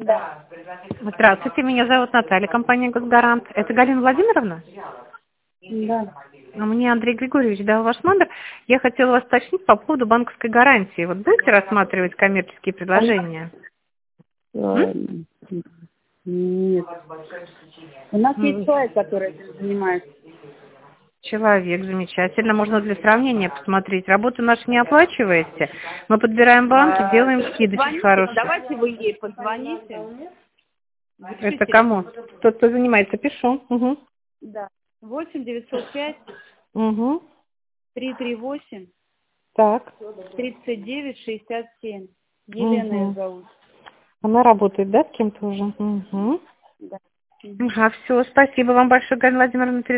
Да. Здравствуйте, меня зовут Наталья, компания «Госгарант». Это Галина Владимировна? Да. А мне Андрей Григорьевич дал ваш номер. Я хотела вас уточнить по поводу банковской гарантии. Вот будете рассматривать коммерческие предложения? Нет. У нас есть человек, который этим занимается. Человек, замечательно. Можно для сравнения посмотреть. Работу нашу не оплачиваете. Мы подбираем банки, делаем скидочки Звоните, хорошие. давайте вы ей позвоните. Это кому? Тот, кто занимается, пишу. Угу. Да. 8-905 Угу. 338 Так. 39-67. Елена ее зовут. Она работает, да, с кем-то уже? Угу. Да. Ага, все. Спасибо вам большое, Галина Владимировна.